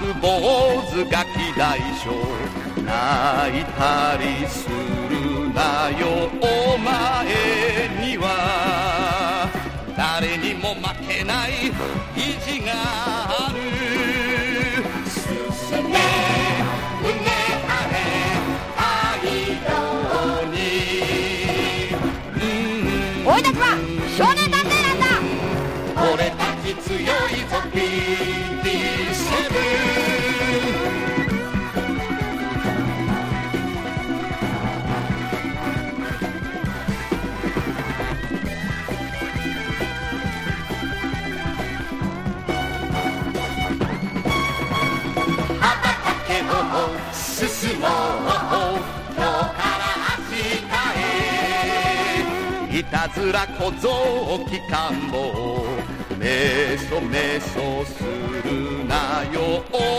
坊主ガキ大将泣いたりするなよお前には誰にも負けない意地がある進め胸張れ太陽に俺たちは少年探偵団だ俺たち強いぞ BD7進もう今日から明日へいたずら小僧機関棒メソメソするなよ